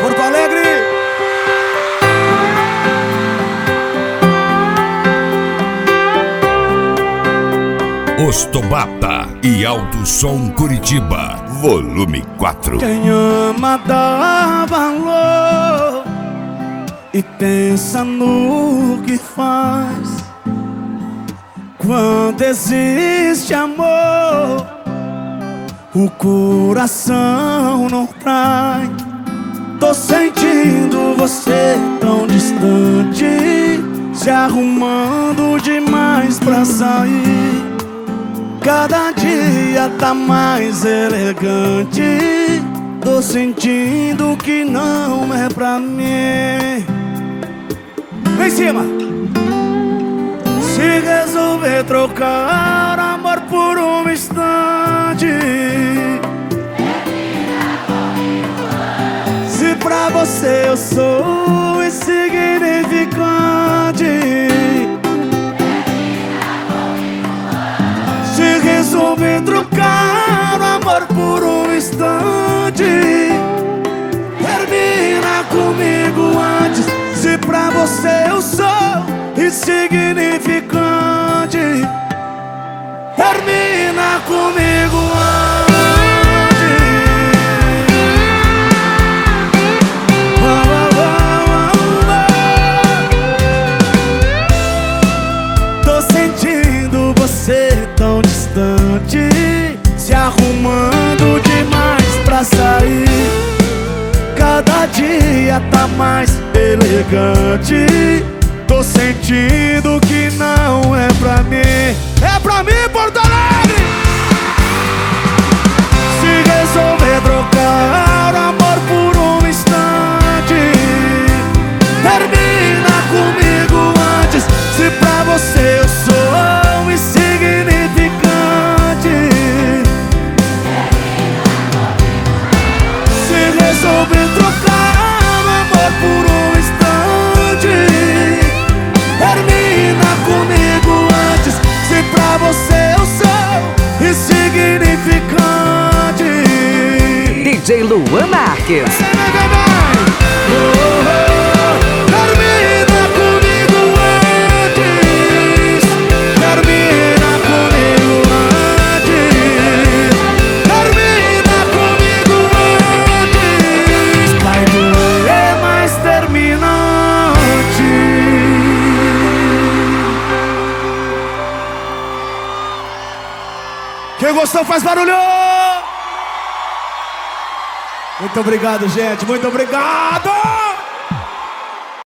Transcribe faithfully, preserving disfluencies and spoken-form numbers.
Porto Alegre. Ostobata e Alto Som Curitiba, volume quatro. Quem ama dá valor e pensa no que faz. Quando existe amor, o coração não trai. Tô sentindo você tão distante, se arrumando demais pra sair. Cada dia tá mais elegante. Tô sentindo que não é pra mim. Vem em cima. Se resolver trocar amor por um instante, se pra você eu sou insignificante, se resolver trocar o amor por um instante, termina comigo antes. Se pra você eu sou insignificante, termina comigo antes. Oh, oh, oh, oh. Tô sentindo você tão distante, se arrumando demais pra sair. Cada dia tá mais elegante. Tô sentindo que não é pra mim. É pra mim, Porto Alegre! Se resolver trocar o amor por um instante, termina comigo antes. Se pra você eu sou insignificante, se resolver trocar o amor por um instante, termina comigo antes. Se pra você eu sou insignificante. D J Luan Marques. Vai, vai, vai, vai. Oh, oh, termina comigo antes. Termina comigo antes. Termina comigo antes. Vai doer, mas termina antes. Quem gostou faz barulho! Muito obrigado, gente. Muito obrigado!